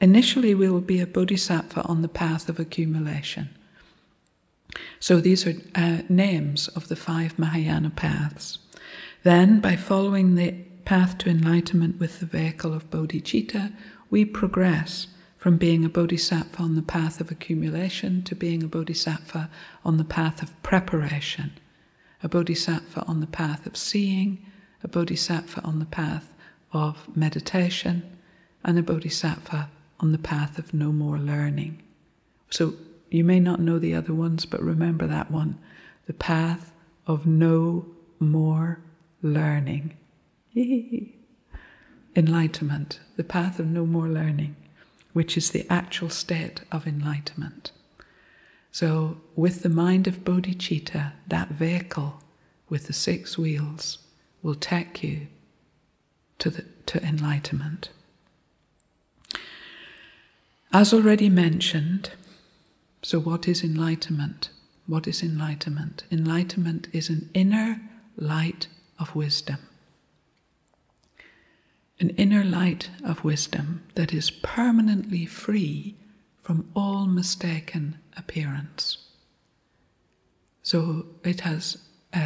initially we will be a bodhisattva on the path of accumulation. So these are names of the 5 Mahayana paths. Then, by following the path to enlightenment with the vehicle of bodhicitta, we progress from being a bodhisattva on the path of accumulation to being a bodhisattva on the path of preparation, a bodhisattva on the path of seeing, a bodhisattva on the path of meditation, and a bodhisattva on the path of no more learning. So you may not know the other ones, but remember that one, the path of no more learning. Enlightenment, the path of no more learning, which is the actual state of enlightenment. So with the mind of bodhicitta, that vehicle with the 6 wheels will take you to enlightenment. As already mentioned, so what is enlightenment? What is enlightenment? Enlightenment is an inner light of wisdom. An inner light of wisdom that is permanently free from all mistaken appearance. So it has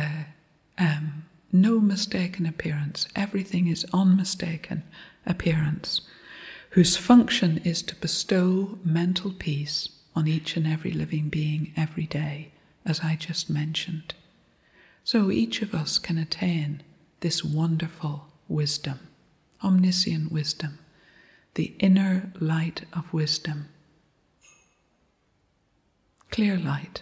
no mistaken appearance. Everything is unmistaken appearance, whose function is to bestow mental peace on each and every living being every day, as I just mentioned. So each of us can attain this wonderful wisdom, omniscient wisdom, the inner light of wisdom. Clear light.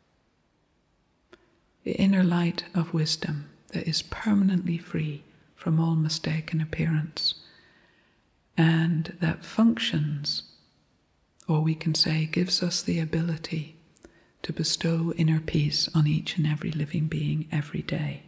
The inner light of wisdom that is permanently free from all mistaken appearance, and that functions, or we can say gives us the ability to bestow inner peace on each and every living being every day.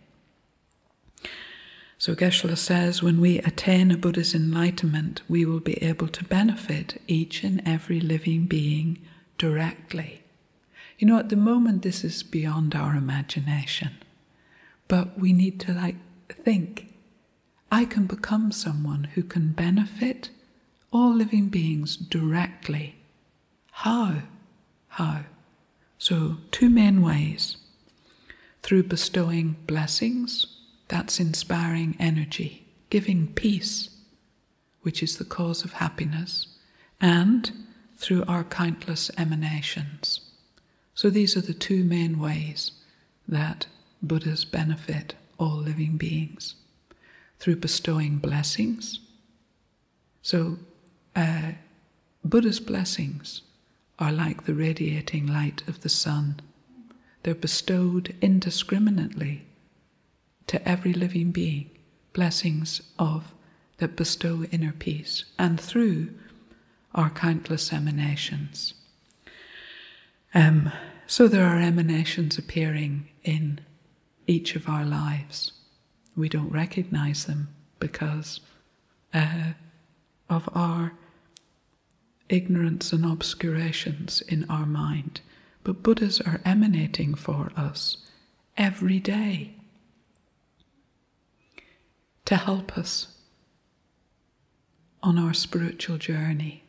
So Geshe-la says, when we attain a Buddha's enlightenment, we will be able to benefit each and every living being directly. You know, at the moment this is beyond our imagination, but we need to think, I can become someone who can benefit all living beings directly. How? So 2 main ways. Through bestowing blessings, that's inspiring energy, giving peace, which is the cause of happiness, and through our countless emanations. So these are the 2 main ways that Buddhas benefit all living beings. Through bestowing blessings. So Buddha's blessings are like the radiating light of the sun. They're bestowed indiscriminately to every living being, blessings that bestow inner peace, and through our countless emanations. So there are emanations appearing in each of our lives. We don't recognize them because of our ignorance and obscurations in our mind. But Buddhas are emanating for us every day to help us on our spiritual journey.